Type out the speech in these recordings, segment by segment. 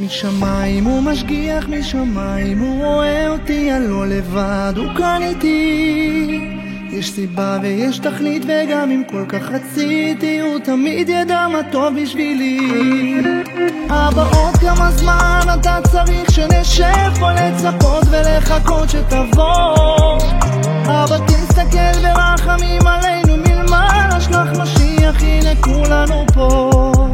משמיים, הוא משגיח משמיים, הוא רואה אותי, אני לא לבד, הוא כאן איתי. יש סיבה ויש תכלית, וגם אם כל כך רציתי, הוא תמיד ידע מה טוב בשבילי. אבא, עוד כמה זמן אתה צריך שנשב פה לצפות ולחכות שתבוא? אבא, תסתכל ורחמים עלינו מלמעלה, שלח משיח, הנה כולנו פה.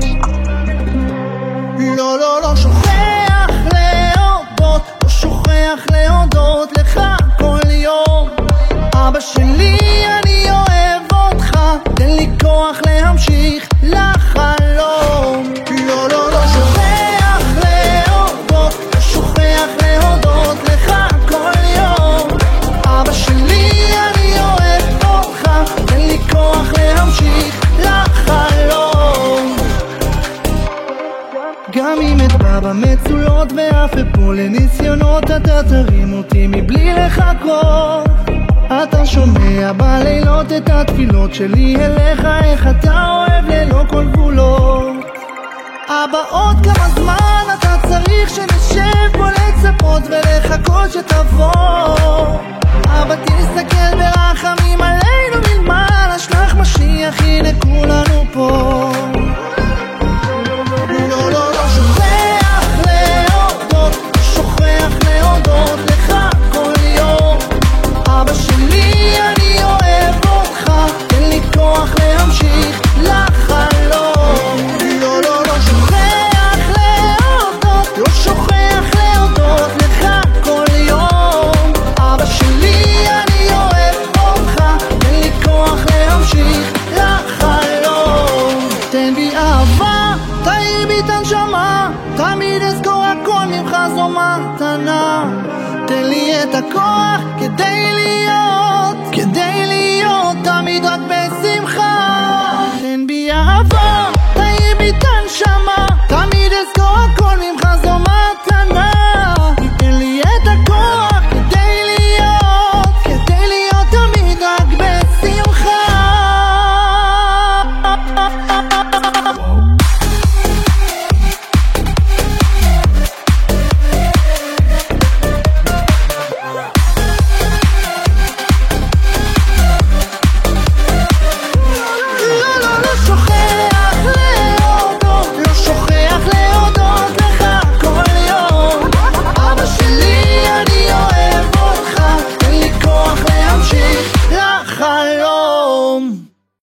לא, לא, לא שוכח להודות, לא שוכח להודות לך כל יום. אבא שלי, אני אוהב אותך, תן לי כוח להמשיך לחלום. לא, לא, לא שוכח להודות, לא שוכח להודות לך כל יום. אבא שלי, אני אוהב אותך, תן לי כוח להמשיך לחלום. גם אם אטבע במצולות ואף אפול לניסיונות, אתה תרים אותי מבלי לחכות. אתה שומע בלילות את התפילות שלי אליך, איך אתה אוהב ללא כל גבולות. אבא, עוד כמה זמן אתה צריך שנשב פה לצפות ולחכות שתבוא? אבא, תסתכל ברחמים עליי